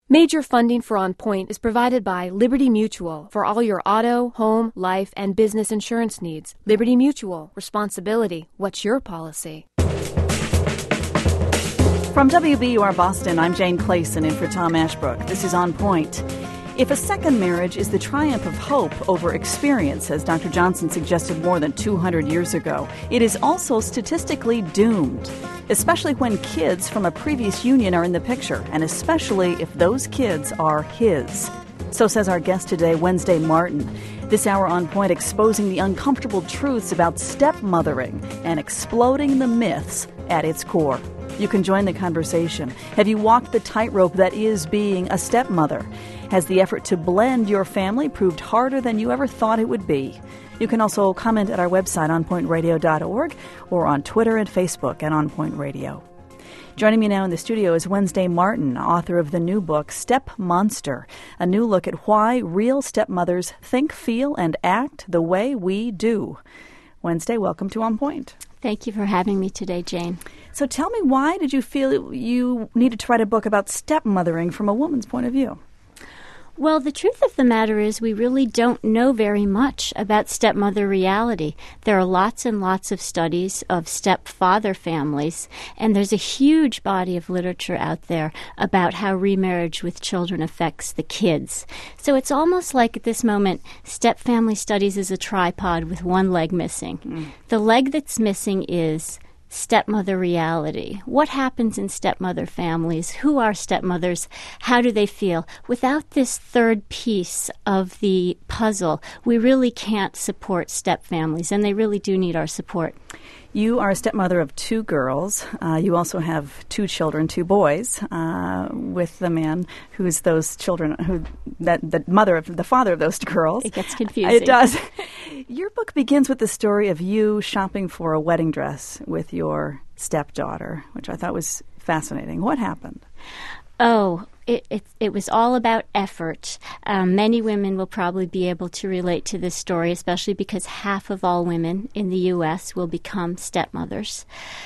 Major funding for On Point is provided by Liberty Mutual for all your auto, home, life, and business insurance needs. Liberty Mutual. Responsibility. What's your policy? From WBUR Boston, I'm Jane Clayson in for Tom Ashbrook. This is On Point. If a second marriage is the triumph of hope over experience, as Dr. Johnson suggested more than 200 years ago, it is also statistically doomed, especially when kids from a previous union are in the picture, and especially if those kids are his. So says our guest today, Wednesday Martin. This hour On Point exposing the uncomfortable truths about stepmothering and exploding the myths at its core. You can join the conversation. Have you walked the tightrope that is being a stepmother? Has the effort to blend your family proved harder than you ever thought it would be? You can also comment at our website, onpointradio.org, or on Twitter and Facebook at On Point Radio. Joining me now in the studio is Wednesday Martin, author of the new book, Step Monster, a new look at why real stepmothers think, feel, and act the way we do. Wednesday, welcome to On Point. Thank you for having me today, Jane. So tell me, why did you feel you needed to write a book about stepmothering from a woman's point of view? Well, the truth of the matter is we really don't know very much about stepmother reality. There are lots and lots of studies of stepfather families, and there's a huge body of literature out there about how remarriage with children affects the kids. So it's almost like at this moment, stepfamily studies is a tripod with one leg missing. The leg that's missing is stepmother reality. What happens in stepmother families? Who are stepmothers? How do they feel? Without this third piece of the puzzle, we really can't support stepfamilies, and they really do need our support. You are a stepmother of two girls. You also have two children, two boys, with the man who's those children, the father of those girls. It gets confusing. It does. Your book begins with the story of you shopping for a wedding dress with your stepdaughter, which I thought was fascinating. What happened? Oh, it was all about effort. Many women will probably be able to relate to this story, especially because half of all women in the U.S. will become stepmothers.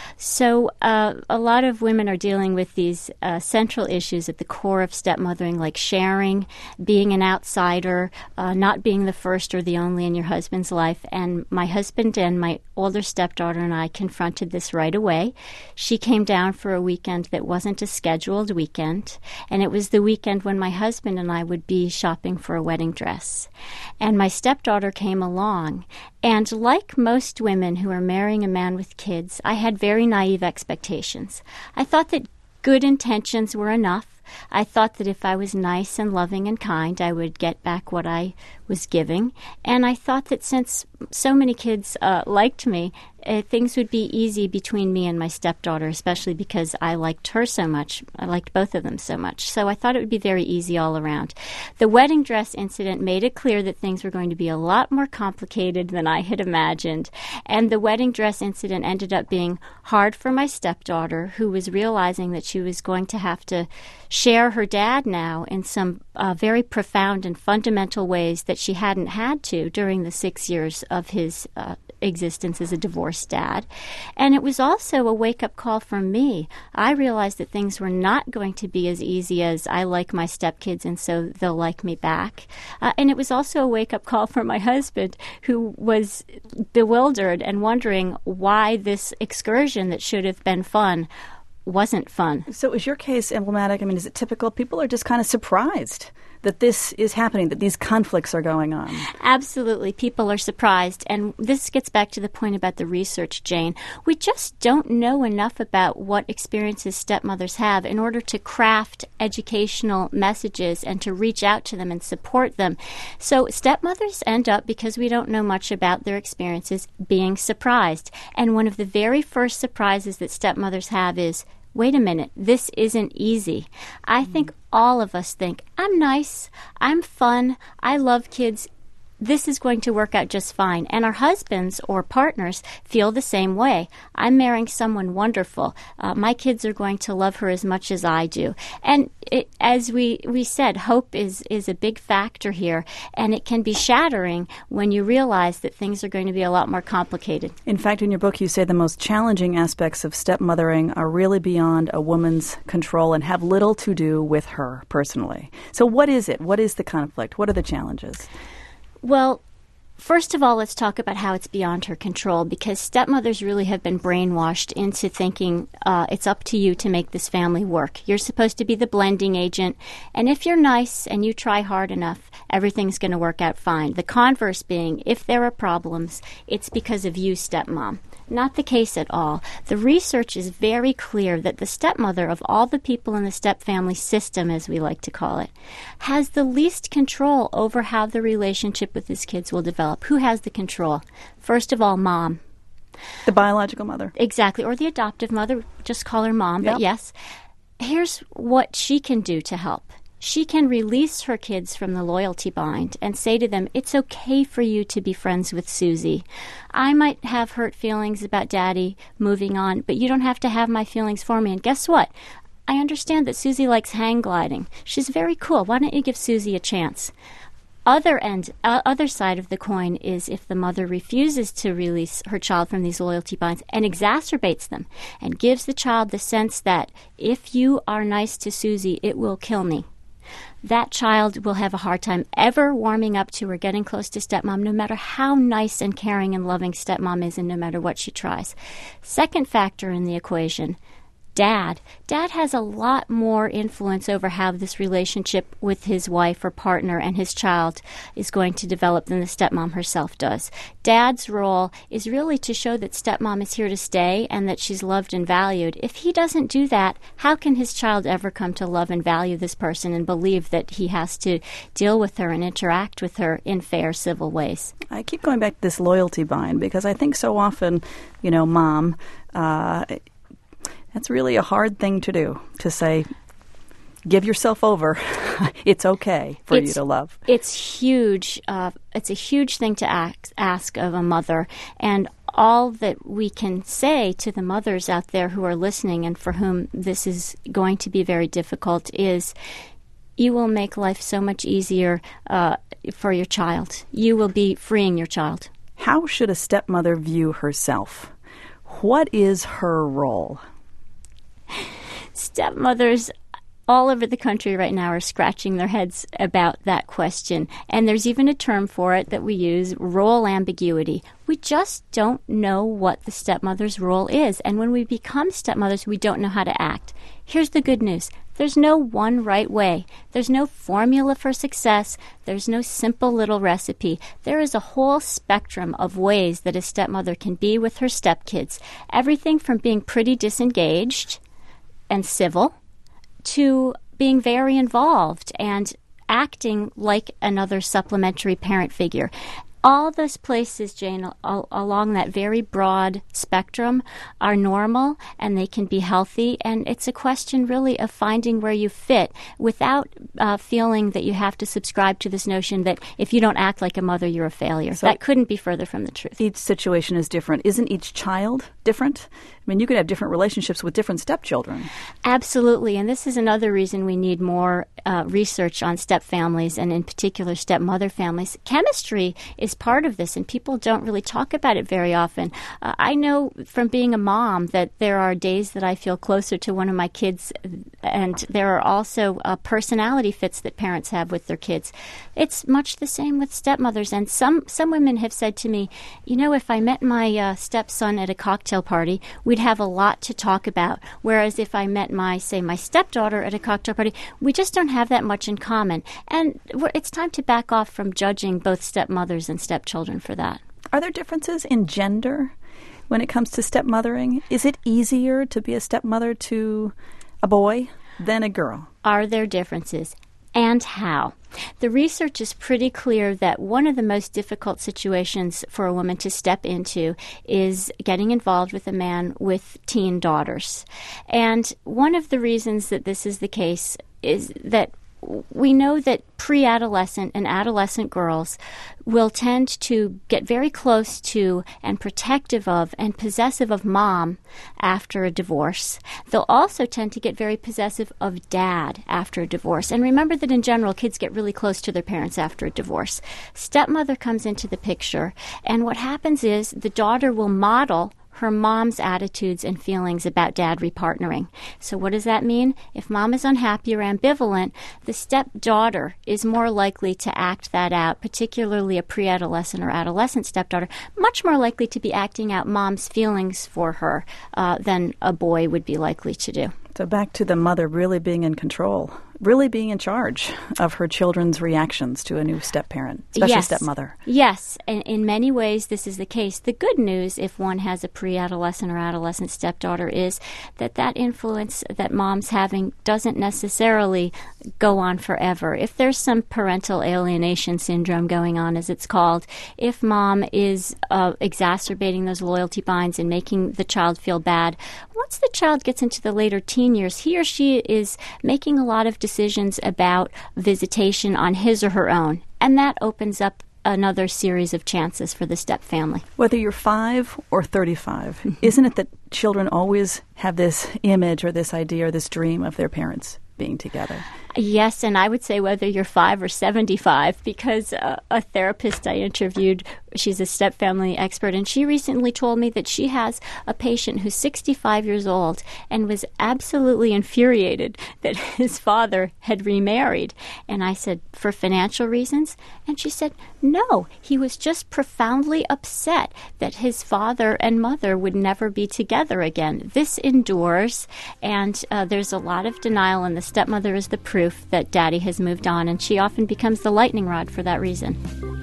So a lot of women are dealing with these central issues at the core of stepmothering, like sharing, being an outsider, not being the first or the only in your husband's life. And my husband and my older stepdaughter and I confronted this right away. She came down for a weekend that wasn't a scheduled weekend, and it was the weekend when my husband and I would be shopping for a wedding dress. And my stepdaughter came along, and like most women who are marrying a man with kids, I had very naive expectations. I thought that good intentions were enough. I thought that if I was nice and loving and kind, I would get back what I was giving. And I thought that since so many kids liked me, things would be easy between me and my stepdaughter, especially because I liked her so much. I liked both of them so much. So I thought it would be very easy all around. The wedding dress incident made it clear that things were going to be a lot more complicated than I had imagined. And the wedding dress incident ended up being hard for my stepdaughter, who was realizing that she was going to have to share her dad now in some very profound and fundamental ways that she hadn't had to during the 6 years of his existence as a divorced dad. And it was also a wake-up call for me. I realized that things were not going to be as easy as I like my stepkids and so they'll like me back. And it was also a wake-up call for my husband, who was bewildered and wondering why this excursion that should have been fun wasn't fun. So is your case emblematic? I mean, is it typical? People are just kind of surprised that this is happening, that these conflicts are going on. Absolutely. People are surprised. And this gets back to the point about the research, Jane. We just don't know enough about what experiences stepmothers have in order to craft educational messages and to reach out to them and support them. So stepmothers end up, because we don't know much about their experiences, being surprised. And one of the very first surprises that stepmothers have is, wait a minute, this isn't easy. I think all of us think, I'm nice, I'm fun, I love kids. this is going to work out just fine. And our husbands or partners feel the same way. I'm marrying someone wonderful. My kids are going to love her as much as I do. And as we said, hope is a big factor here, and it can be shattering when you realize that things are going to be a lot more complicated. In fact, in your book, you say the most challenging aspects of stepmothering are really beyond a woman's control and have little to do with her personally. So what is it? What is the conflict? What are the challenges? Well, first of all, let's talk about how it's beyond her control, because stepmothers really have been brainwashed into thinking it's up to you to make this family work. You're supposed to be the blending agent, and if you're nice and you try hard enough, everything's going to work out fine. The converse being, if there are problems, it's because of you, stepmom. Not the case at all. The research is very clear that the stepmother of all the people in the stepfamily system, as we like to call it, has the least control over how the relationship with his kids will develop. Who has the control? First of all, mom. The biological mother. Exactly. Or the adoptive mother. Just call her mom. Yep. But yes, here's what she can do to help. She can release her kids from the loyalty bind and say to them, it's okay for you to be friends with Susie. I might have hurt feelings about Daddy moving on, but you don't have to have my feelings for me. And guess what? I understand that Susie likes hang gliding. She's very cool. Why don't you give Susie a chance? Other side of the coin is if the mother refuses to release her child from these loyalty binds and exacerbates them and gives the child the sense that if you are nice to Susie, it will kill me. That child will have a hard time ever warming up to or getting close to stepmom, no matter how nice and caring and loving stepmom is and no matter what she tries. Second factor in the equation, Dad. Dad has a lot more influence over how this relationship with his wife or partner and his child is going to develop than the stepmom herself does. Dad's role is really to show that stepmom is here to stay and that she's loved and valued. If he doesn't do that, how can his child ever come to love and value this person and believe that he has to deal with her and interact with her in fair, civil ways? I keep going back to this loyalty bind because I think so often, mom, that's really a hard thing to do, to say, give yourself over. It's okay for you to love. It's huge. It's a huge thing to ask of a mother. And all that we can say to the mothers out there who are listening and for whom this is going to be very difficult is you will make life so much easier for your child. You will be freeing your child. How should a stepmother view herself? What is her role? Stepmothers all over the country right now are scratching their heads about that question. And there's even a term for it that we use, role ambiguity. We just don't know what the stepmother's role is. And when we become stepmothers, we don't know how to act. Here's the good news. There's no one right way. There's no formula for success. There's no simple little recipe. There is a whole spectrum of ways that a stepmother can be with her stepkids. Everything from being pretty disengaged and civil to being very involved and acting like another supplementary parent figure. All those places, Jane, along that very broad spectrum are normal and they can be healthy. And it's a question really of finding where you fit without feeling that you have to subscribe to this notion that if you don't act like a mother, you're a failure. So that couldn't be further from the truth. Each situation is different. Isn't each child different? I mean, you could have different relationships with different stepchildren. Absolutely. And this is another reason we need more research on stepfamilies and in particular stepmother families. Chemistry is part of this, and people don't really talk about it very often. I know from being a mom that there are days that I feel closer to one of my kids, and there are also personality fits that parents have with their kids. It's much the same with stepmothers, and some women have said to me, if I met my stepson at a cocktail party, we'd have a lot to talk about, whereas if I met my stepdaughter at a cocktail party, we just don't have that much in common. And it's time to back off from judging both stepmothers and stepchildren for that. Are there differences in gender when it comes to stepmothering? Is it easier to be a stepmother to a boy than a girl? Are there differences? And how? The research is pretty clear that one of the most difficult situations for a woman to step into is getting involved with a man with teen daughters. And one of the reasons that this is the case is that we know that pre-adolescent and adolescent girls will tend to get very close to and protective of and possessive of mom after a divorce. They'll also tend to get very possessive of dad after a divorce. And remember that in general, kids get really close to their parents after a divorce. Stepmother comes into the picture, and what happens is the daughter will model her mom's attitudes and feelings about dad repartnering. So what does that mean? If mom is unhappy or ambivalent, the stepdaughter is more likely to act that out, particularly a pre-adolescent or adolescent stepdaughter, much more likely to be acting out mom's feelings for her than a boy would be likely to do. So back to the mother really being in control, really being in charge of her children's reactions to a new step-parent, especially stepmother. Yes, and in many ways this is the case. The good news, if one has a pre-adolescent or adolescent stepdaughter, is that that influence that mom's having doesn't necessarily go on forever. If there's some parental alienation syndrome going on, as it's called, if mom is exacerbating those loyalty binds and making the child feel bad, once the child gets into the later teen years, he or she is making a lot of decisions about visitation on his or her own, and that opens up another series of chances for the step family. Whether you're 5 or 35, isn't it that children always have this image or this idea or this dream of their parents being together? Yes, and I would say whether you're 5 or 75, because a therapist I interviewed, she's a step-family expert, and she recently told me that she has a patient who's 65 years old and was absolutely infuriated that his father had remarried. And I said, for financial reasons? And she said, no, he was just profoundly upset that his father and mother would never be together again. This endures, and there's a lot of denial, and the stepmother is the proof that daddy has moved on, and she often becomes the lightning rod for that reason.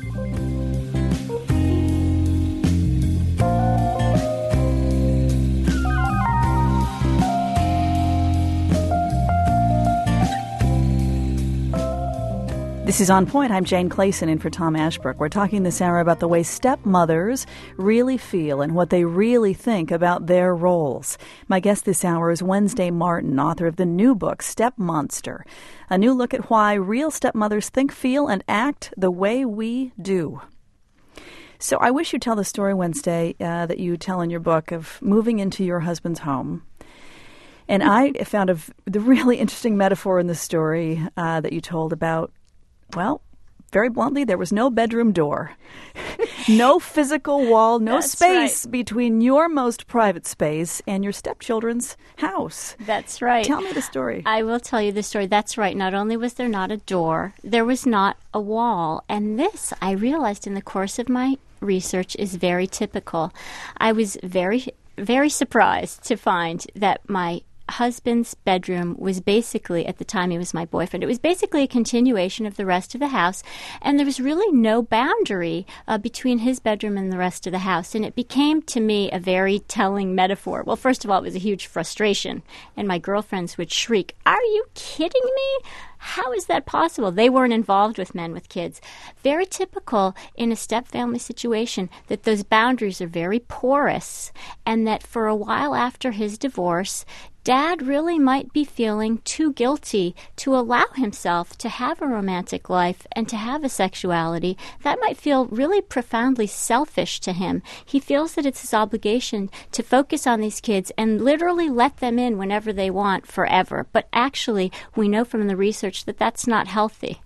This is On Point. I'm Jane Clayson in for Tom Ashbrook. We're talking this hour about the way stepmothers really feel and what they really think about their roles. My guest this hour is Wednesday Martin, author of the new book, Step Monster, a new look at why real stepmothers think, feel, and act the way we do. So I wish you'd tell the story, Wednesday, that you tell in your book of moving into your husband's home. And I found the really interesting metaphor in the story that you told about, well, very bluntly, there was no bedroom door, no physical wall, no That's space right. between your most private space and your stepchildren's house. That's right. Tell me the story. I will tell you the story. That's right. Not only was there not a door, there was not a wall. And this, I realized in the course of my research, is very typical. I was very, very surprised to find that my husband's bedroom was basically, at the time he was my boyfriend, it was basically a continuation of the rest of the house, and there was really no boundary between his bedroom and the rest of the house, and it became to me a very telling metaphor. Well, first of all, it was a huge frustration, and my girlfriends would shriek, "Are you kidding me? How is that possible?" They weren't involved with men with kids. Very typical in a step-family situation that those boundaries are very porous, and that for a while after his divorce, Dad really might be feeling too guilty to allow himself to have a romantic life and to have a sexuality. That might feel really profoundly selfish to him. He feels that it's his obligation to focus on these kids and literally let them in whenever they want forever. But actually, we know from the research that that's not healthy.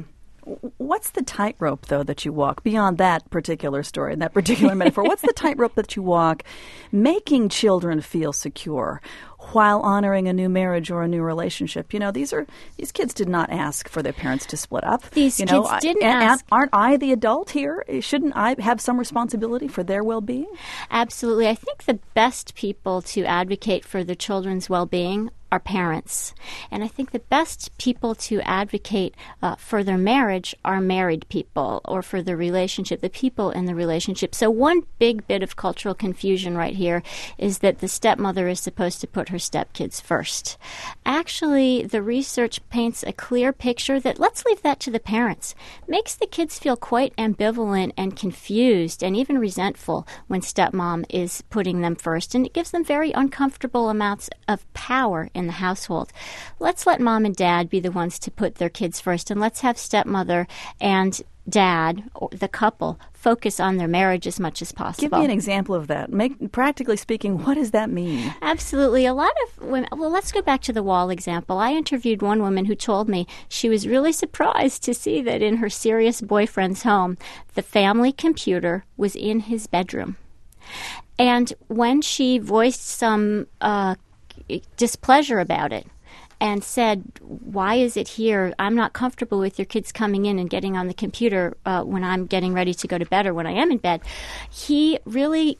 What's the tightrope, though, that you walk beyond that particular story and that particular metaphor? What's the tightrope that you walk making children feel secure while honoring a new marriage or a new relationship? You know, these kids did not ask for their parents to split up. These kids didn't ask. Aren't I the adult here? Shouldn't I have some responsibility for their well-being? Absolutely. I think the best people to advocate for their children's well-being are parents. And I think the best people to advocate for their marriage are married people, or for the relationship, the people in the relationship. So one big bit of cultural confusion right here is that the stepmother is supposed to put her stepkids first. Actually, the research paints a clear picture that, let's leave that to the parents, makes the kids feel quite ambivalent and confused and even resentful when stepmom is putting them first, and it gives them very uncomfortable amounts of power in the household. Let's let mom and dad be the ones to put their kids first, and let's have stepmother and dad, or the couple, focus on their marriage as much as possible. Give me an example of that. Practically speaking, what does that mean? Absolutely. A lot of women, well, let's go back to the wall example. I interviewed one woman who told me she was really surprised to see that in her serious boyfriend's home, the family computer was in his bedroom. And when she voiced some displeasure about it, and said, why is it here? I'm not comfortable with your kids coming in and getting on the computer when I'm getting ready to go to bed or when I am in bed. He really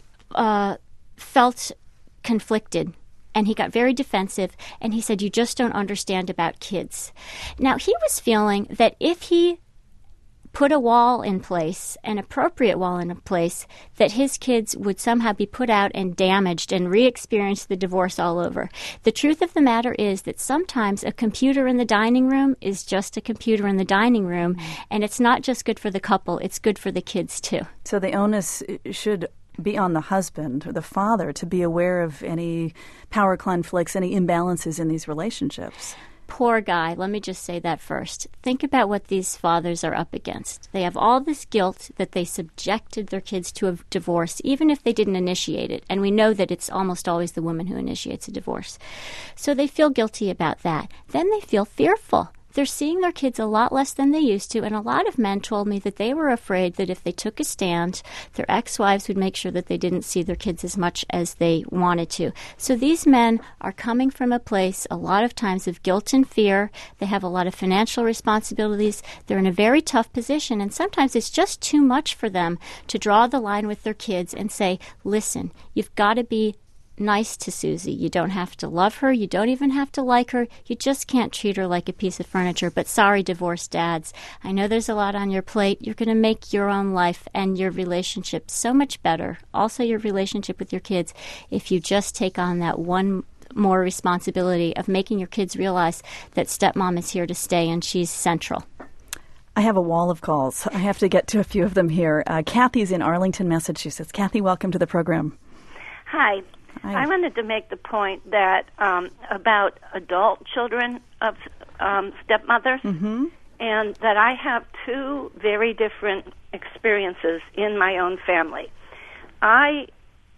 felt conflicted, and he got very defensive, and he said, you just don't understand about kids. Now, he was feeling that if he put a wall in place, an appropriate wall in place, that his kids would somehow be put out and damaged and re-experience the divorce all over. The truth of the matter is that sometimes a computer in the dining room is just a computer in the dining room, and it's not just good for the couple, it's good for the kids too. So the onus should be on the husband or the father to be aware of any power conflicts, any imbalances in these relationships. Poor guy. Let me just say that first. Think about what these fathers are up against. They have all this guilt that they subjected their kids to a divorce, even if they didn't initiate it. And we know that it's almost always the woman who initiates a divorce. So they feel guilty about that. Then they feel fearful. They're seeing their kids a lot less than they used to, and a lot of men told me that they were afraid that if they took a stand, their ex-wives would make sure that they didn't see their kids as much as they wanted to. So these men are coming from a place a lot of times of guilt and fear. They have a lot of financial responsibilities. They're in a very tough position, and sometimes it's just too much for them to draw the line with their kids and say, listen, you've got to be nice to Susie. You don't have to love her. You don't even have to like her. You just can't treat her like a piece of furniture. But sorry, divorced dads. I know there's a lot on your plate. You're going to make your own life and your relationship so much better. Also, your relationship with your kids, if you just take on that one more responsibility of making your kids realize that stepmom is here to stay and she's central. I have a wall of calls. I have to get to a few of them here. Kathy's in Arlington, Massachusetts. Kathy, welcome to the program. Hi. I wanted to make the point that about adult children of stepmothers, and that I have two very different experiences in my own family. I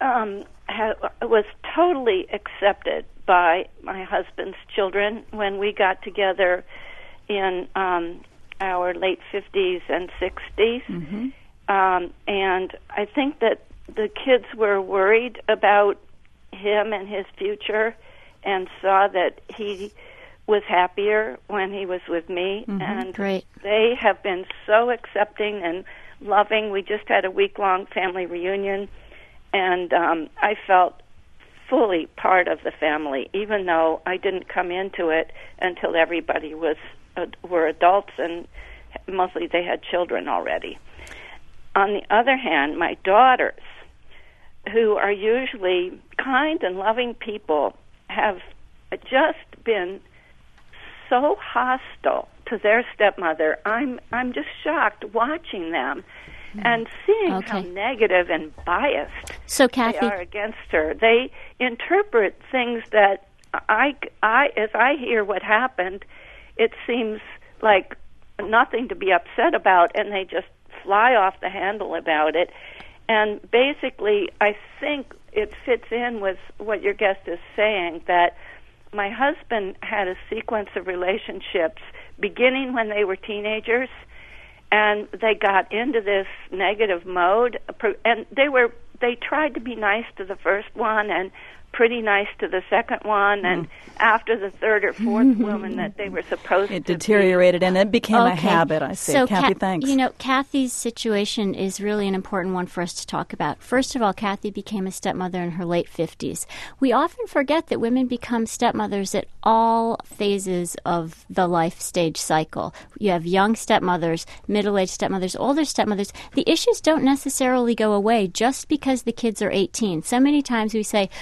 was totally accepted by my husband's children when we got together in our late 50s and 60s, and I think that the kids were worried about him and his future and saw that he was happier when he was with me. And Great. They have been so accepting and loving. We just had a week-long family reunion, and I felt fully part of the family, even though I didn't come into it until everybody were adults, and mostly they had children already. On the other hand, my daughters, who are usually kind and loving people, have just been so hostile to their stepmother. I'm just shocked watching them and seeing how negative and biased Kathy, they are against her. They interpret things that as I hear what happened, it seems like nothing to be upset about, and they just fly off the handle about it. And basically, I think it fits in with what your guest is saying, that my husband had a sequence of relationships beginning when they were teenagers, and they got into this negative mode, and they tried to be nice to the first one and pretty nice to the second one, and after the third or fourth woman that they were supposed to It deteriorated, and it became a habit, I see. So Kathy, thanks. You know, Kathy's situation is really an important one for us to talk about. First of all, Kathy became a stepmother in her late 50s. We often forget that women become stepmothers at all phases of the life stage cycle. You have young stepmothers, middle-aged stepmothers, older stepmothers. The issues don't necessarily go away just because the kids are 18. So many times we say, they're off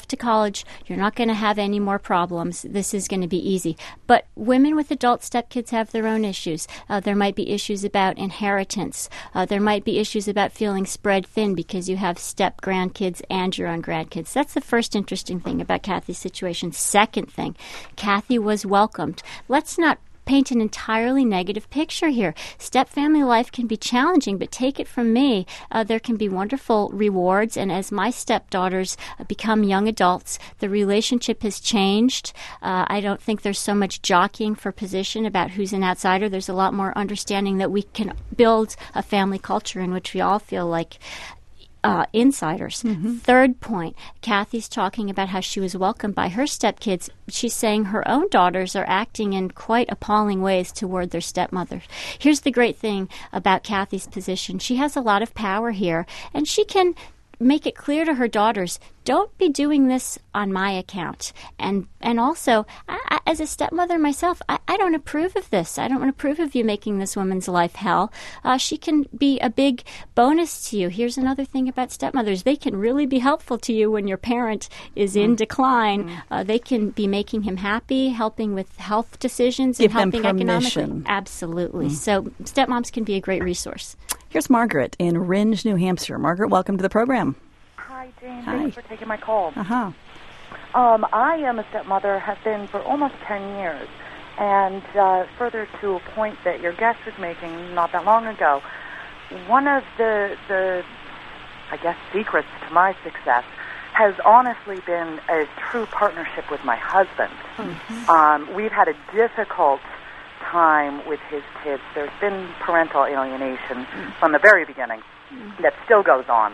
off to college. You're not going to have any more problems. This is going to be easy. But women with adult stepkids have their own issues. There might be issues about inheritance. There might be issues about feeling spread thin because you have step-grandkids and your own grandkids. That's the first interesting thing about Kathy's situation. Second thing, Kathy was welcomed. Let's not paint an entirely negative picture here. Step-family life can be challenging, but take it from me, there can be wonderful rewards, and as my stepdaughters become young adults, the relationship has changed. I don't think there's so much jockeying for position about who's an outsider. There's a lot more understanding that we can build a family culture in which we all feel like insiders. Mm-hmm. Third point, Kathy's talking about how she was welcomed by her stepkids. She's saying her own daughters are acting in quite appalling ways toward their stepmother. Here's the great thing about Kathy's position. She has a lot of power here, and she can make it clear to her daughters, don't be doing this on my account. And also, I, as a stepmother myself, I don't approve of this. I don't approve of you making this woman's life hell. She can be a big bonus to you. Here's another thing about stepmothers. They can really be helpful to you when your parent is in decline. They can be making him happy, helping with health decisions, and helping economically. Absolutely. So stepmoms can be a great resource. Here's Margaret in Rindge, New Hampshire. Margaret, welcome to the program. Hi, Jane. Hi. Thanks for taking my call. Uh-huh. I am a stepmother, have been for almost 10 years. And further to a point that your guest was making not that long ago, one of the I guess, secrets to my success has honestly been a true partnership with my husband. Mm-hmm. We've had a difficult time with his kids. There's been parental alienation from the very beginning that still goes on.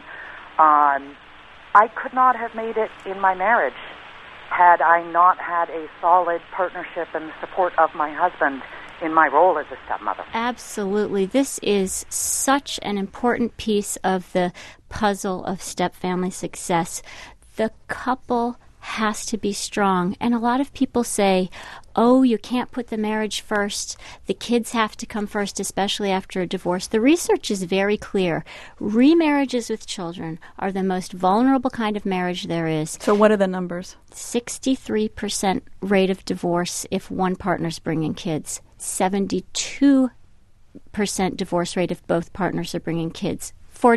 I could not have made it in my marriage had I not had a solid partnership and support of my husband in my role as a stepmother. Absolutely. This is such an important piece of the puzzle of stepfamily success. The couple has to be strong. And a lot of people say, oh, you can't put the marriage first. The kids have to come first, especially after a divorce. The research is very clear. Remarriages with children are the most vulnerable kind of marriage there is. So what are the numbers? 63% rate of divorce if one partner's bringing kids. 72% divorce rate if both partners are bringing kids.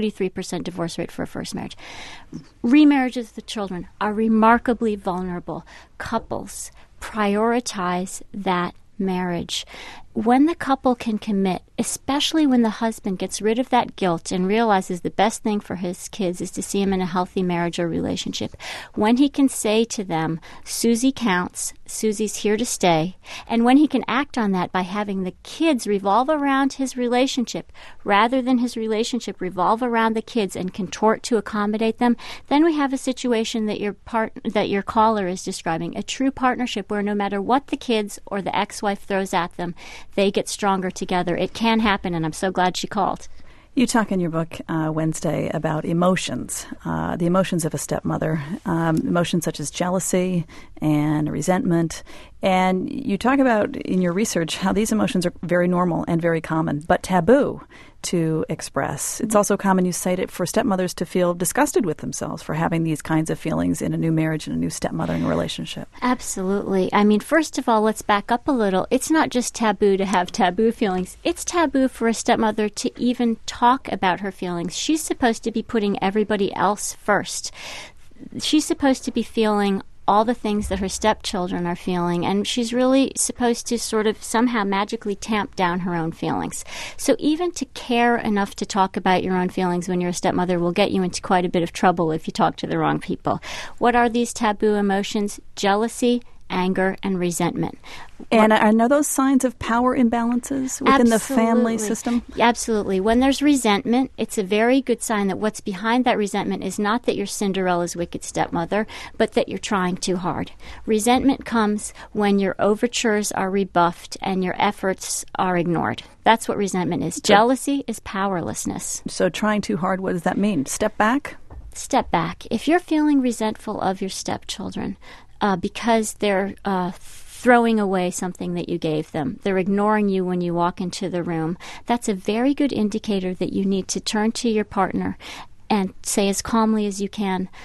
43% divorce rate for a first marriage. Remarriages with children are remarkably vulnerable. Couples prioritize that marriage. When the couple can commit, especially when the husband gets rid of that guilt and realizes the best thing for his kids is to see him in a healthy marriage or relationship, when he can say to them, Susie counts, Susie's here to stay, and when he can act on that by having the kids revolve around his relationship rather than his relationship revolve around the kids and contort to accommodate them, then we have a situation that your caller is describing, a true partnership where no matter what the kids or the ex-wife throws at them, they get stronger together. It can happen, and I'm so glad she called. You talk in your book, Wednesday, about emotions, the emotions of a stepmother, emotions such as jealousy and resentment. And you talk about in your research how these emotions are very normal and very common, but taboo to express. It's also common, you cite it, for stepmothers to feel disgusted with themselves for having these kinds of feelings in a new marriage and a new stepmothering relationship. Absolutely. I mean, first of all, let's back up a little. It's not just taboo to have taboo feelings. It's taboo for a stepmother to even talk about her feelings. She's supposed to be putting everybody else first. She's supposed to be feeling all the things that her stepchildren are feeling, and she's really supposed to sort of somehow magically tamp down her own feelings. So even to care enough to talk about your own feelings when you're a stepmother will get you into quite a bit of trouble if you talk to the wrong people. What are these taboo emotions? Jealousy, anger, and resentment. And are those signs of power imbalances within the family system? Absolutely. When there's resentment, it's a very good sign that what's behind that resentment is not that you're Cinderella's wicked stepmother, but that you're trying too hard. Resentment comes when your overtures are rebuffed and your efforts are ignored. That's what resentment is. Jealousy is powerlessness. So trying too hard, what does that mean? Step back? Step back. If you're feeling resentful of your stepchildren, because they're throwing away something that you gave them, they're ignoring you when you walk into the room, that's a very good indicator that you need to turn to your partner and say as calmly as you can,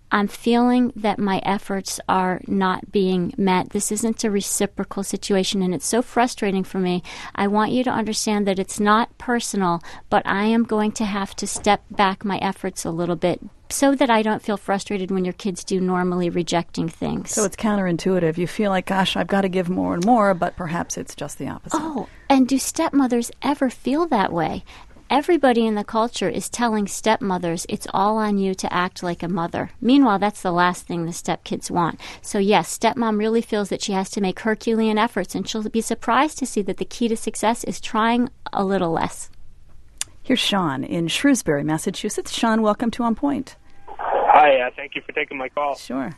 I'm feeling that my efforts are not being met. This isn't a reciprocal situation, and it's so frustrating for me. I want you to understand that it's not personal, but I am going to have to step back my efforts a little bit so that I don't feel frustrated when your kids do normally rejecting things. So it's counterintuitive. You feel like, gosh, I've got to give more and more, but perhaps it's just the opposite. Oh, and do stepmothers ever feel that way? Everybody in the culture is telling stepmothers it's all on you to act like a mother. Meanwhile, that's the last thing the stepkids want. So yes, stepmom really feels that she has to make Herculean efforts, and she'll be surprised to see that the key to success is trying a little less. Here's Sean in Shrewsbury, Massachusetts. Sean, welcome to On Point. Hi, thank you for taking my call. Sure.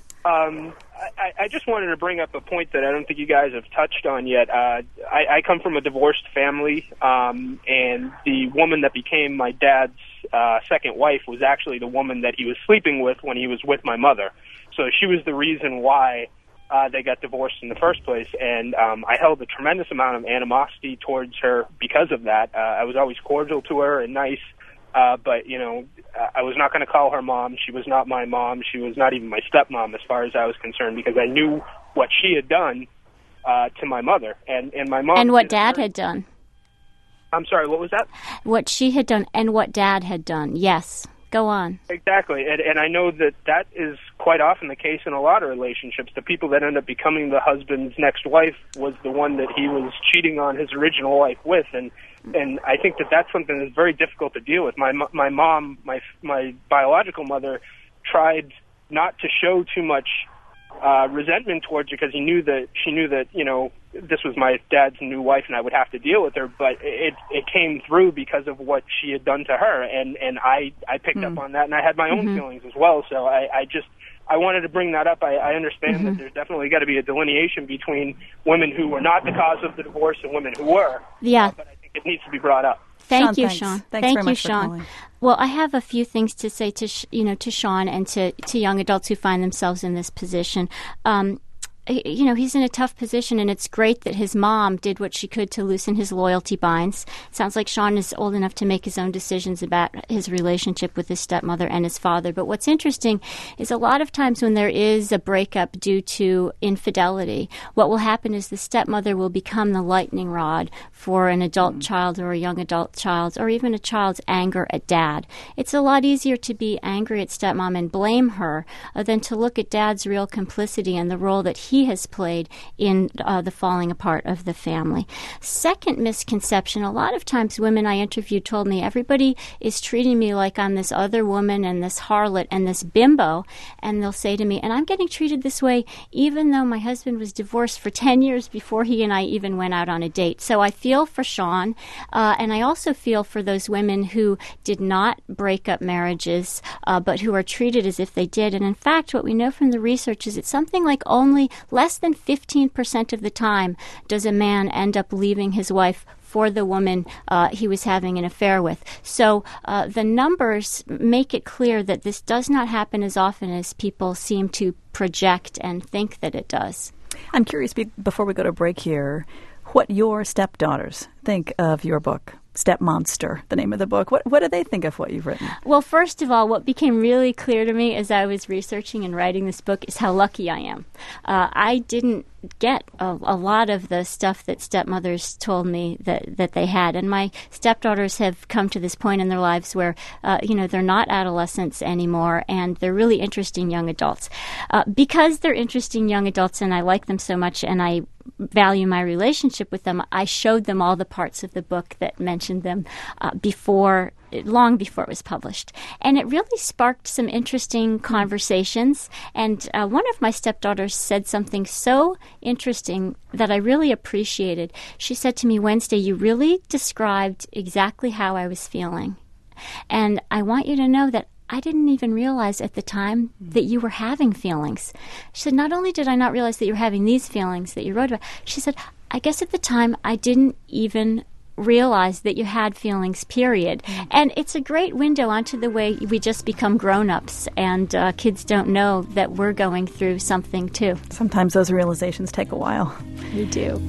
I just wanted to bring up a point that I don't think you guys have touched on yet. I come from a divorced family, and the woman that became my dad's second wife was actually the woman that he was sleeping with when he was with my mother. So she was the reason why they got divorced in the first place, and I held a tremendous amount of animosity towards her because of that. I was always cordial to her and nice. But, you know, I was not going to call her mom. She was not my mom. She was not even my stepmom as far as I was concerned, because I knew what she had done to my mother. And my mom... And what Dad had done. I'm sorry, what was that? What she had done and what Dad had done. Yes. Go on. Exactly. And I know that is quite often the case in a lot of relationships. The people that end up becoming the husband's next wife was the one that he was cheating on his original wife with. And I think that's something that's very difficult to deal with. My mom, my biological mother, tried not to show too much resentment towards her because she knew that you know, this was my dad's new wife and I would have to deal with her. But it came through because of what she had done to her, and I picked up on that, and I had my own feelings as well. So I wanted to bring that up. I understand that there's definitely got to be a delineation between women who were not the cause of the divorce and women who were. Yeah. But I think it needs to be brought up. Thank you, Thanks. Sean. Thanks very much for calling. Well, I have a few things to say to Sean and to young adults who find themselves in this position. You know, he's in a tough position, and it's great that his mom did what she could to loosen his loyalty binds. Sounds like Sean is old enough to make his own decisions about his relationship with his stepmother and his father. But what's interesting is a lot of times when there is a breakup due to infidelity, what will happen is the stepmother will become the lightning rod for an adult child or a young adult child or even a child's anger at dad. It's a lot easier to be angry at stepmom and blame her than to look at dad's real complicity and the role that he has played in the falling apart of the family. Second misconception, a lot of times women I interviewed told me everybody is treating me like I'm this other woman and this harlot and this bimbo, and they'll say to me, and I'm getting treated this way even though my husband was divorced for 10 years before he and I even went out on a date. So I feel for Sean, and I also feel for those women who did not break up marriages, but who are treated as if they did. And in fact, what we know from the research is it's something like only less than 15% of the time does a man end up leaving his wife for the woman he was having an affair with. So the numbers make it clear that this does not happen as often as people seem to project and think that it does. I'm curious, before we go to break here, what your stepdaughters think of your book. Step Monster, the name of the book. What do they think of what you've written? Well, first of all, what became really clear to me as I was researching and writing this book is how lucky I am. I didn't get a lot of the stuff that stepmothers told me that they had. And my stepdaughters have come to this point in their lives where, they're not adolescents anymore, and they're really interesting young adults. Because they're interesting young adults and I like them so much and I value my relationship with them, I showed them all the parts of the book that mentioned them long before it was published. And it really sparked some interesting conversations. And one of my stepdaughters said something so interesting that I really appreciated. She said to me, Wednesday, you really described exactly how I was feeling. And I want you to know that I didn't even realize at the time that you were having feelings. She said, not only did I not realize that you were having these feelings that you wrote about, she said, I guess at the time I didn't even realize that you had feelings, period. And it's a great window onto the way we just become grown-ups, and kids don't know that we're going through something too. Sometimes those realizations take a while. They do.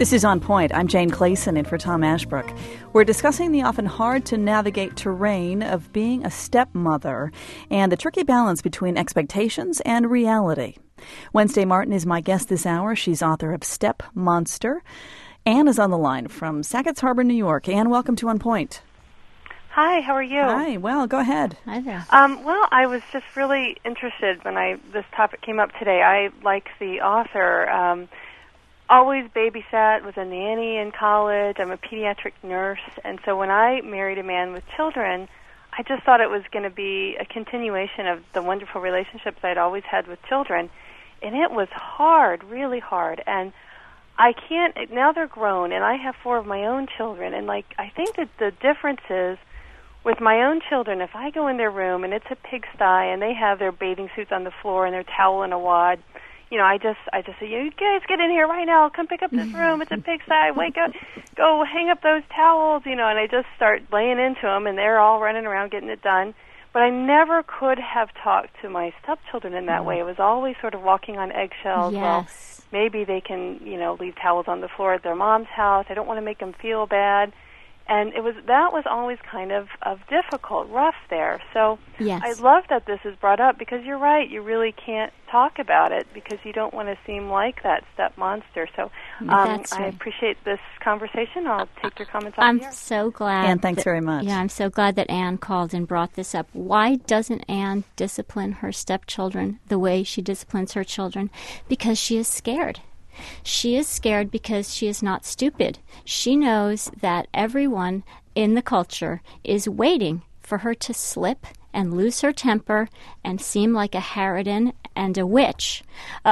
This is On Point. I'm Jane Clayson in for Tom Ashbrook. We're discussing the often hard-to-navigate terrain of being a stepmother and the tricky balance between expectations and reality. Wednesday Martin is my guest this hour. She's author of Step Monster. Anne is on the line from Sackett's Harbor, New York. Anne, welcome to On Point. Hi, how are you? Hi, well, go ahead. Hi there. Well, I was just really interested when this topic came up today. I, like the author, always babysat, was a nanny in college. I'm a pediatric nurse. And so when I married a man with children, I just thought it was going to be a continuation of the wonderful relationships I'd always had with children. And it was hard, really hard. And I can't, now they're grown, and I have 4 of my own children. And, I think that the difference is, with my own children, if I go in their room and it's a pigsty and they have their bathing suits on the floor and their towel in a wad, I just say, you guys get in here right now. Come pick up this room. It's a pigsty. Wake up. Go hang up those towels, and I just start laying into them, and they're all running around getting it done. But I never could have talked to my stepchildren in that way. It was always sort of walking on eggshells. Yes. Well, maybe they can, leave towels on the floor at their mom's house. I don't want to make them feel bad. And that was always kind of difficult, rough there. So yes. I love that this is brought up because you're right. You really can't talk about it because you don't want to seem like that step monster. So That's right. I appreciate this conversation. I'll take your comments on here. I'm so glad. Anne, thanks very much. Yeah, I'm so glad that Anne called and brought this up. Why doesn't Anne discipline her stepchildren the way she disciplines her children? Because she is scared. She is scared because she is not stupid. She knows that everyone in the culture is waiting for her to slip and lose her temper and seem like a harridan and a witch.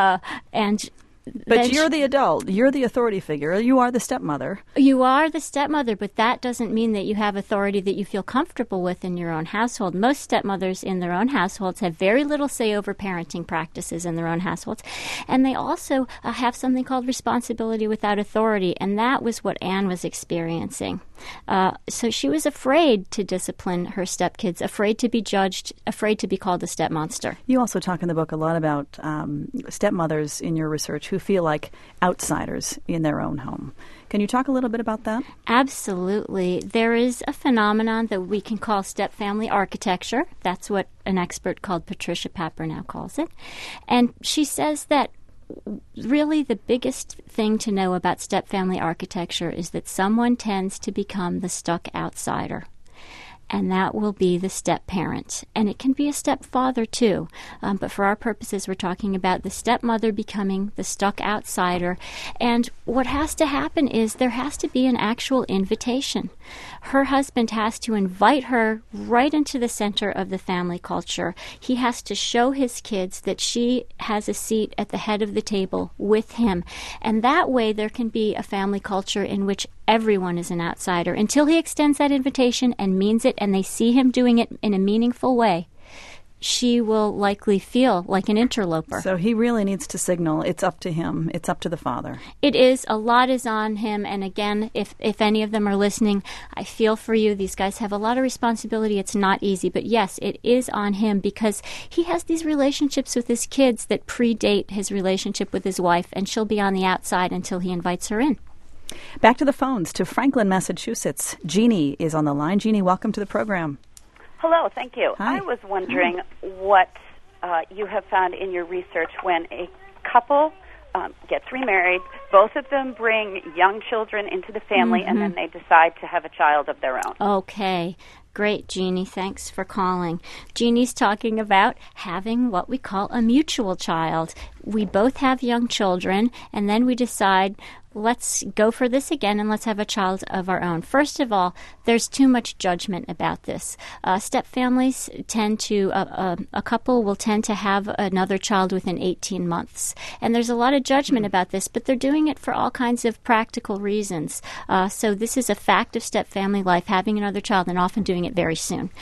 But you're the adult. You're the authority figure. You are the stepmother. You are the stepmother, but that doesn't mean that you have authority that you feel comfortable with in your own household. Most stepmothers in their own households have very little say over parenting practices in their own households. And they also have something called responsibility without authority, and that was what Anne was experiencing. So she was afraid to discipline her stepkids, afraid to be judged, afraid to be called a stepmonster. You also talk in the book a lot about stepmothers in your research who feel like outsiders in their own home. Can you talk a little bit about that? Absolutely. There is a phenomenon that we can call stepfamily architecture. That's what an expert called Patricia Papernow calls it. And she says that really the biggest thing to know about stepfamily architecture is that someone tends to become the stuck outsider. And that will be the step-parent. And it can be a stepfather, too. But for our purposes, we're talking about the stepmother becoming the stuck outsider. And what has to happen is there has to be an actual invitation. Her husband has to invite her right into the center of the family culture. He has to show his kids that she has a seat at the head of the table with him. And that way there can be a family culture in which everyone is an outsider until he extends that invitation and means it, and they see him doing it in a meaningful way. She will likely feel like an interloper. So he really needs to signal it's up to him. It's up to the father. It is. A lot is on him. And again, if any of them are listening, I feel for you. These guys have a lot of responsibility. It's not easy. But yes, it is on him because he has these relationships with his kids that predate his relationship with his wife, and she'll be on the outside until he invites her in. Back to the phones, to Franklin, Massachusetts. Jeannie is on the line. Jeannie, welcome to the program. Hello, thank you. Hi. I was wondering what you have found in your research when a couple gets remarried, both of them bring young children into the family, and then they decide to have a child of their own. Okay. Great, Jeannie. Thanks for calling. Jeannie's talking about having what we call a mutual child. We both have young children, and then we decide, let's go for this again and let's have a child of our own. First of all, there's too much judgment about this. Step-families tend to, a couple will tend to have another child within 18 months. And there's a lot of judgment about this, but they're doing it for all kinds of practical reasons. So this is a fact of step-family life, having another child and often doing it very soon.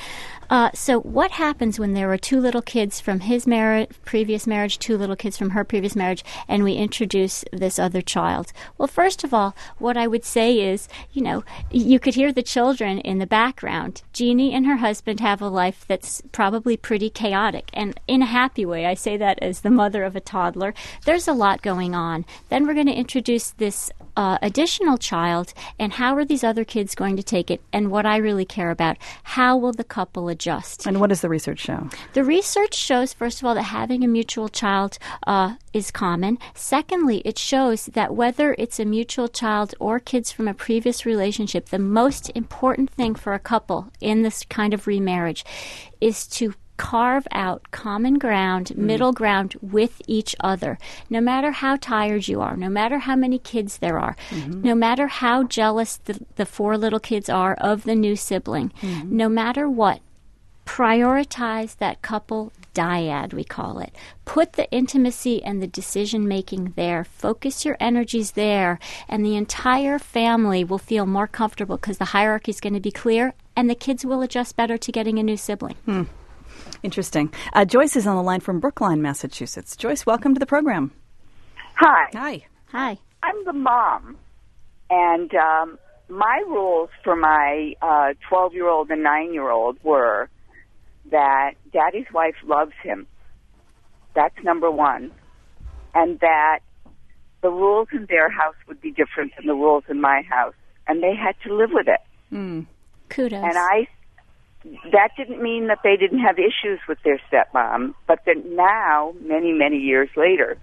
So what happens when there are two little kids from his previous marriage, two little kids from her previous marriage, and we introduce this other child? Well, first of all, what I would say is, you could hear the children in the background. Jeannie and her husband have a life that's probably pretty chaotic, and in a happy way. I say that as the mother of a toddler. There's a lot going on. Then we're going to introduce this additional child, and how are these other kids going to take it? And what I really care about, how will the couple adjust? And what does the research show? The research shows, first of all, that having a mutual child is common. Secondly, it shows that whether it's a mutual child or kids from a previous relationship, the most important thing for a couple in this kind of remarriage is to carve out common ground, middle ground with each other. No matter how tired you are, no matter how many kids there are, no matter how jealous the four little kids are of the new sibling, no matter what, prioritize that couple dyad, we call it. Put the intimacy and the decision-making there. Focus your energies there, and the entire family will feel more comfortable because the hierarchy is going to be clear, and the kids will adjust better to getting a new sibling. Interesting. Joyce is on the line from Brookline, Massachusetts. Joyce, welcome to the program. Hi. Hi. Hi. I'm the mom, and my rules for my 12-year-old and 9-year-old were that Daddy's wife loves him. That's number one. And that the rules in their house would be different than the rules in my house. And they had to live with it. Kudos. And that didn't mean that they didn't have issues with their stepmom, but that now, many, many years later,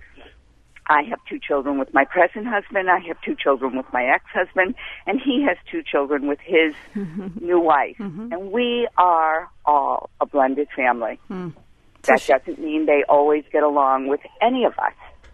I have 2 children with my present husband, I have 2 children with my ex-husband, and he has 2 children with his new wife. And we are all a blended family. That doesn't mean they always get along with any of us.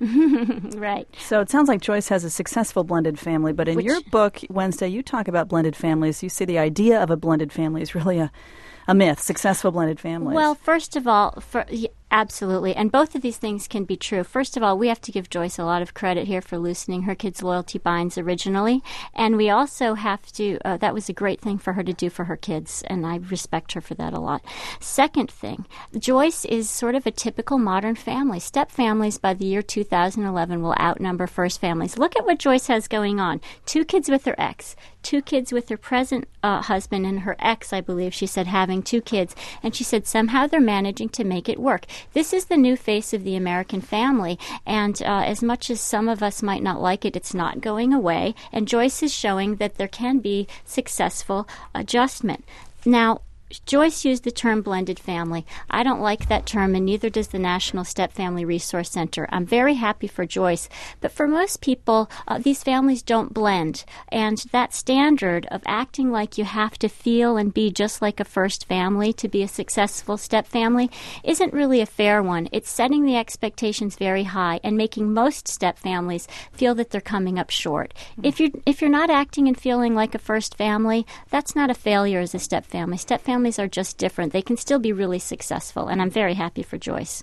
Right. So it sounds like Joyce has a successful blended family, but in your book, Wednesday, you talk about blended families. You say the idea of a blended family is really a myth, successful blended families. Well, first of all, absolutely. And both of these things can be true. First of all, we have to give Joyce a lot of credit here for loosening her kids' loyalty binds originally. And we also have to, that was a great thing for her to do for her kids. And I respect her for that a lot. Second thing, Joyce is sort of a typical modern family. Step families by the year 2011 will outnumber first families. Look at what Joyce has going on. 2 kids with her ex, 2 kids with her present husband, and her ex, I believe she said, having 2 kids. And she said somehow they're managing to make it work. This is the new face of the American family, and as much as some of us might not like it, it's not going away, and Joyce is showing that there can be successful adjustment. Now, Joyce used the term blended family. I don't like that term, and neither does the National Step Family Resource Center. I'm very happy for Joyce, but for most people, these families don't blend, and that standard of acting like you have to feel and be just like a first family to be a successful step family isn't really a fair one. It's setting the expectations very high and making most step families feel that they're coming up short. If you're not acting and feeling like a first family, that's not a failure as a step family. Step families are just different. They can still be really successful, and I'm very happy for Joyce.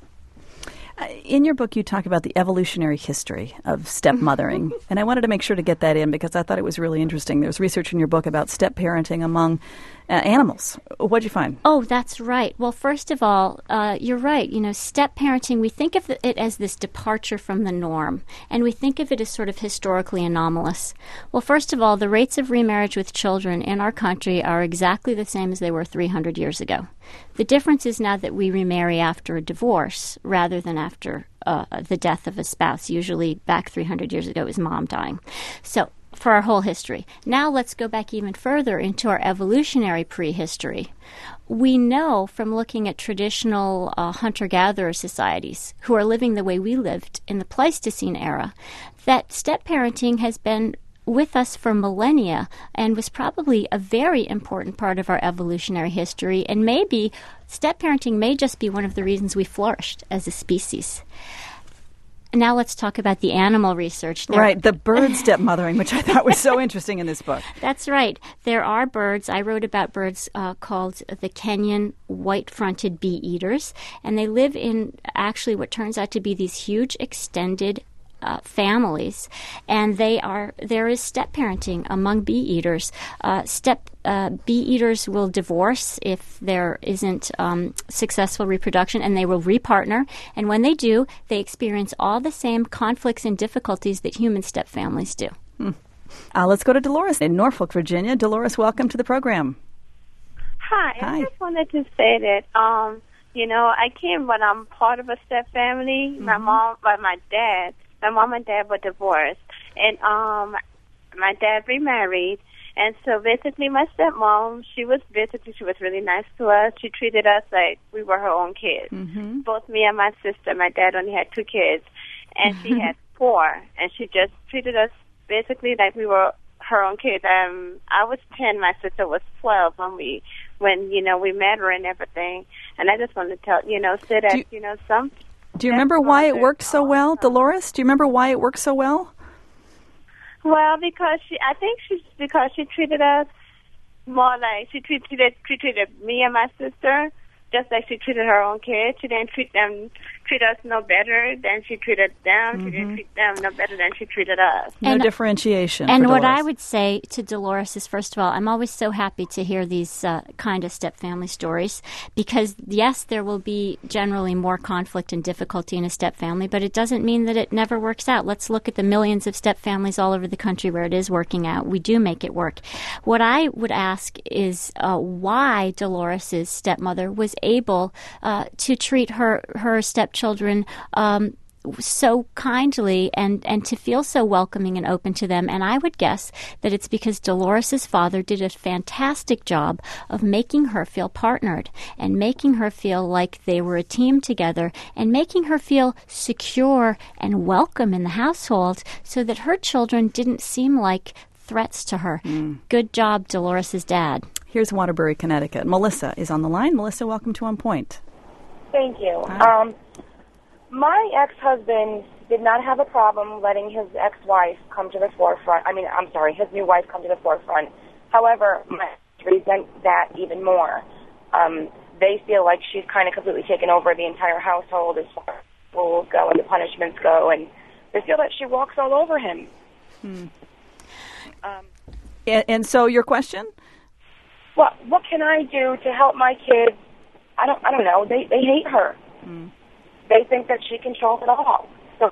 In your book, you talk about the evolutionary history of stepmothering, and I wanted to make sure to get that in because I thought it was really interesting. There's research in your book about step-parenting among animals. What did you find? Oh, that's right. Well, first of all, you're right. Step-parenting, we think of it as this departure from the norm, and we think of it as sort of historically anomalous. Well, first of all, the rates of remarriage with children in our country are exactly the same as they were 300 years ago. The difference is now that we remarry after a divorce rather than after the death of a spouse. Usually back 300 years ago it was mom dying. So for our whole history. Now let's go back even further into our evolutionary prehistory. We know from looking at traditional hunter-gatherer societies who are living the way we lived in the Pleistocene era that step-parenting has been with us for millennia and was probably a very important part of our evolutionary history, and maybe step-parenting may just be one of the reasons we flourished as a species. Now let's talk about the animal research. Right, the bird stepmothering, which I thought was so interesting in this book. That's right. There are birds. I wrote about birds called the Kenyan white-fronted bee eaters, and they live in actually what turns out to be these huge extended families, and there is step parenting among bee eaters. Bee eaters will divorce if there isn't successful reproduction, and they will repartner. And when they do, they experience all the same conflicts and difficulties that human step families do. Let's go to Dolores in Norfolk, Virginia. Dolores, welcome to the program. Hi. I just wanted to say that, I came, but I'm part of a step family. Mm-hmm. My mom and dad were divorced, and my dad remarried. And so basically my stepmom, she was really nice to us. She treated us like we were her own kids. Mm-hmm. Both me and my sister. My dad only had 2 kids, and she had 4. And she just treated us basically like we were her own kids. I was 10, my sister was 12 when we met her and everything. And I just wanted to say that, some... Do you remember why it worked so well, Dolores? Do you remember why it worked so well? Well, because she treated us more like she treated me and my sister just like she treated her own kids. She didn't treat us no better than she treated them. Mm-hmm. She didn't treat them no better than she treated us. No differentiation. And what I would say to Dolores is, first of all, I'm always so happy to hear these kind of step-family stories because, yes, there will be generally more conflict and difficulty in a step-family, but it doesn't mean that it never works out. Let's look at the millions of step-families all over the country where it is working out. We do make it work. What I would ask is why Dolores' stepmother was able to treat her stepchildren so kindly and to feel so welcoming and open to them. And I would guess that it's because Dolores' father did a fantastic job of making her feel partnered and making her feel like they were a team together and making her feel secure and welcome in the household so that her children didn't seem like threats to her. Good job, Dolores' dad. Here's Waterbury, Connecticut. Melissa is on the line. Melissa, welcome to On Point. Thank you. My ex-husband did not have a problem letting his ex-wife come to the forefront. His new wife come to the forefront. However, my resent that even more. They feel like she's kind of completely taken over the entire household as far as rules go and the punishments go, and they feel that she walks all over him. And so your question? What can I do to help my kids? I don't know. They hate her. They think that she controls it all.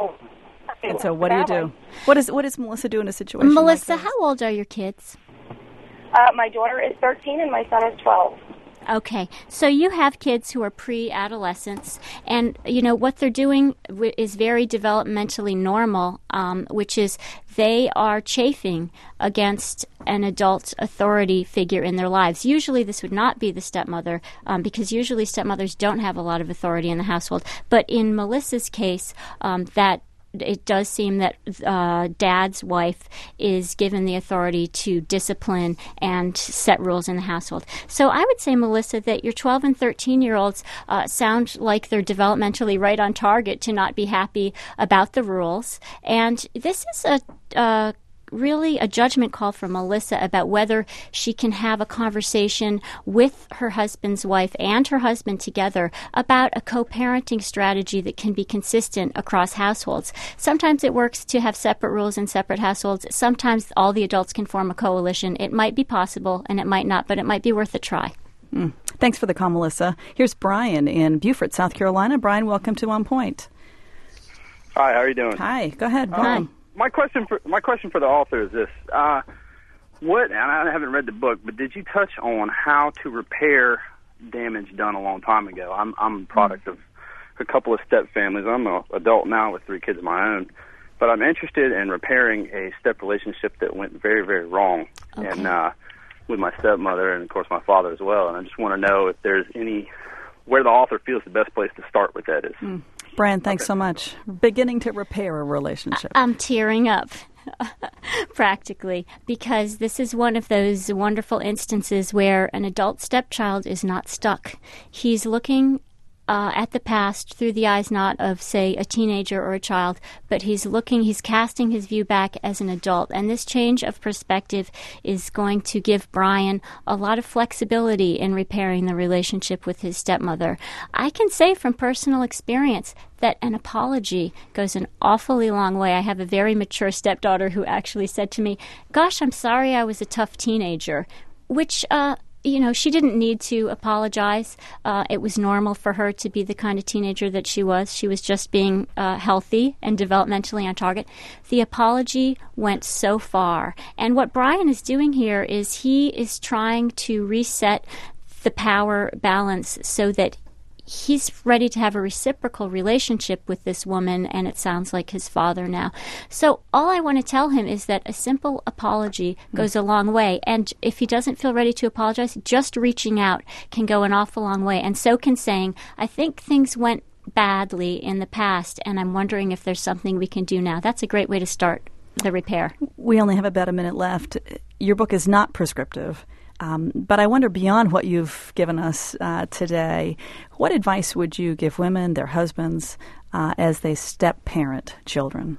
So what do you do? What does Melissa do in a situation Melissa, like this? How old are your kids? My daughter is 13 and my son is 12. Okay, so you have kids who are pre-adolescents, and what they're doing is very developmentally normal, which is they are chafing against an adult authority figure in their lives. Usually this would not be the stepmother, because usually stepmothers don't have a lot of authority in the household. But in Melissa's case, that it does seem that Dad's wife is given the authority to discipline and set rules in the household. So I would say, Melissa, that your 12 and 13-year-olds sound like they're developmentally right on target to not be happy about the rules. And this is really a judgment call for Melissa about whether she can have a conversation with her husband's wife and her husband together about a co-parenting strategy that can be consistent across households. Sometimes it works to have separate rules in separate households. Sometimes all the adults can form a coalition. It might be possible and it might not, but it might be worth a try. Thanks for the call, Melissa. Here's Brian in Beaufort, South Carolina. Brian, welcome to On Point. Hi, how are you doing? Hi, go ahead. Hi. My question for the author is this: and I haven't read the book, but did you touch on how to repair damage done a long time ago? I'm a product of a couple of step families. I'm an adult now with 3 kids of my own, but I'm interested in repairing a step relationship that went very, very wrong, and with my stepmother and of course my father as well. And I just want to know if there's where the author feels the best place to start with that is. Brian, thanks so much. Beginning to repair a relationship. I'm tearing up, practically, because this is one of those wonderful instances where an adult stepchild is not stuck. He's looking at the past through the eyes not of, say, a teenager or a child, but he's casting his view back as an adult. And this change of perspective is going to give Brian a lot of flexibility in repairing the relationship with his stepmother. I can say from personal experience that an apology goes an awfully long way. I have a very mature stepdaughter who actually said to me, "Gosh, I'm sorry I was a tough teenager," which she didn't need to apologize. It was normal for her to be the kind of teenager that she was. She was just being healthy and developmentally on target. The apology went so far. And what Brian is doing here is he is trying to reset the power balance so that he's ready to have a reciprocal relationship with this woman, and it sounds like his father now. So all I want to tell him is that a simple apology goes a long way. And if he doesn't feel ready to apologize, just reaching out can go an awful long way. And so can saying, "I think things went badly in the past, and I'm wondering if there's something we can do now." That's a great way to start the repair. We only have about a minute left. Your book is not prescriptive. But I wonder, beyond what you've given us today, what advice would you give women, their husbands, as they step-parent children?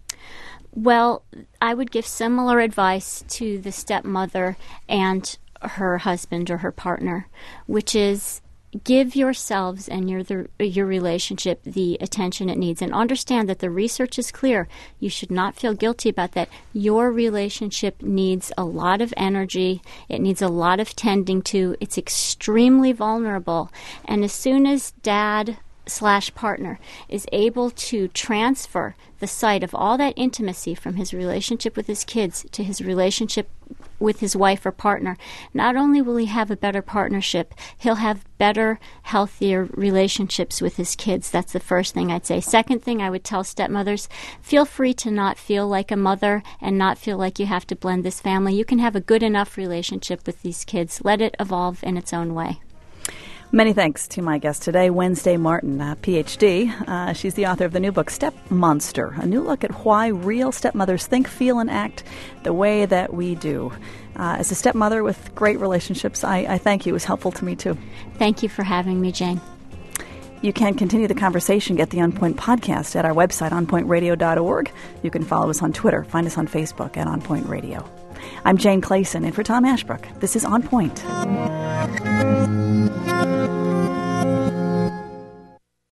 Well, I would give similar advice to the stepmother and her husband or her partner, which is give yourselves and your relationship the attention it needs, and understand that the research is clear. You should not feel guilty about that. Your relationship needs a lot of energy. It needs a lot of tending to. It's extremely vulnerable. And as soon as dad/partner is able to transfer the sight of all that intimacy from his relationship with his kids to his relationship with his wife or partner, not only will he have a better partnership, he'll have better, healthier relationships with his kids. That's the first thing I'd say. Second thing I would tell stepmothers, feel free to not feel like a mother and not feel like you have to blend this family. You can have a good enough relationship with these kids. Let it evolve in its own way. Many thanks to my guest today, Wednesday Martin, Ph.D. She's the author of the new book, Step Monster, a new look at why real stepmothers think, feel, and act the way that we do. As a stepmother with great relationships, I thank you. It was helpful to me, too. Thank you for having me, Jane. You can continue the conversation, get the On Point podcast at our website, onpointradio.org. You can follow us on Twitter. Find us on Facebook at On Point Radio. I'm Jane Clayson, and for Tom Ashbrook, this is On Point.